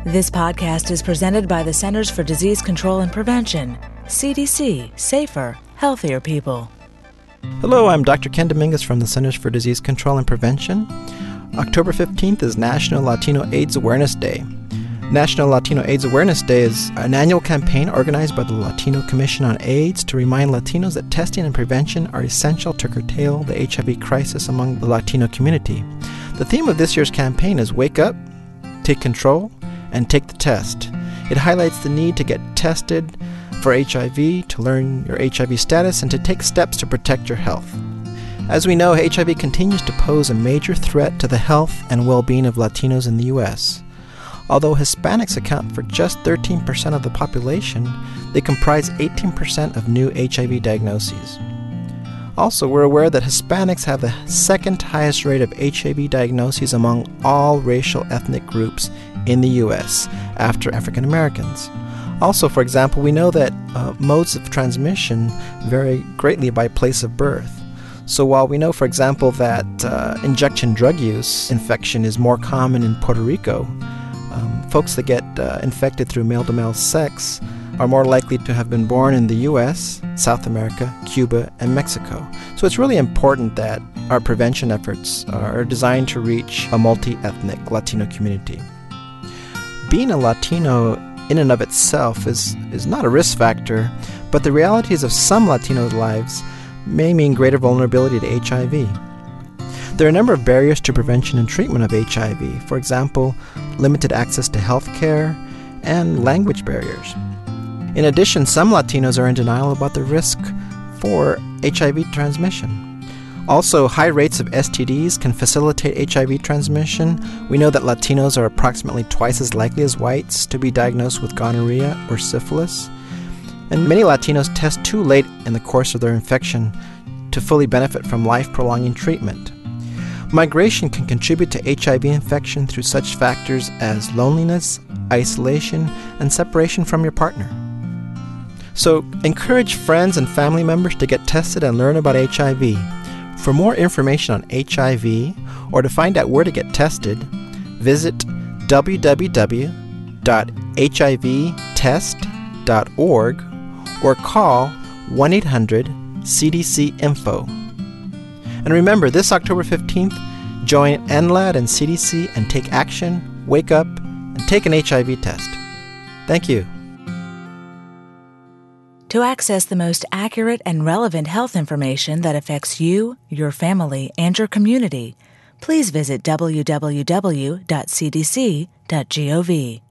This podcast is presented by the Centers for Disease Control and Prevention. CDC. Safer, healthier people. Hello, I'm Dr. Ken Dominguez from the Centers for Disease Control and Prevention. October 15th is National Latino AIDS Awareness Day. National Latino AIDS Awareness Day is an annual campaign organized by the Latino Commission on AIDS to remind Latinos that testing and prevention are essential to curtail the HIV crisis among the Latino community. The theme of this year's campaign is Wake Up, Take Control, and Take the Test. It highlights the need to get tested for HIV, to learn your HIV status, and to take steps to protect your health. As we know, HIV continues to pose a major threat to the health and well-being of Latinos in the U.S. Although Hispanics account for just 13% of the population, they comprise 18% of new HIV diagnoses. Also, we're aware that Hispanics have the second highest rate of HIV diagnoses among all racial ethnic groups in the U.S. after African Americans. Also, for example, we know that modes of transmission vary greatly by place of birth. So while we know, for example, that injection drug use infection is more common in Puerto Rico, folks that get infected through male-to-male sex are more likely to have been born in the U.S., South America, Cuba, and Mexico. So it's really important that our prevention efforts are designed to reach a multi-ethnic Latino community. Being a Latino in and of itself is not a risk factor, but the realities of some Latinos' lives may mean greater vulnerability to HIV. There are a number of barriers to prevention and treatment of HIV. For example, limited access to health care and language barriers. In addition, some Latinos are in denial about the risk for HIV transmission. Also, high rates of STDs can facilitate HIV transmission. We know that Latinos are approximately twice as likely as whites to be diagnosed with gonorrhea or syphilis. And many Latinos test too late in the course of their infection to fully benefit from life-prolonging treatment. Migration can contribute to HIV infection through such factors as loneliness, isolation, and separation from your partner. So, encourage friends and family members to get tested and learn about HIV. For more information on HIV or to find out where to get tested, visit www.hivtest.org or call 1-800-CDC-INFO. And remember, this October 15th, join NLAD and CDC and take action, wake up, and take an HIV test. Thank you. To access the most accurate and relevant health information that affects you, your family, and your community, please visit www.cdc.gov.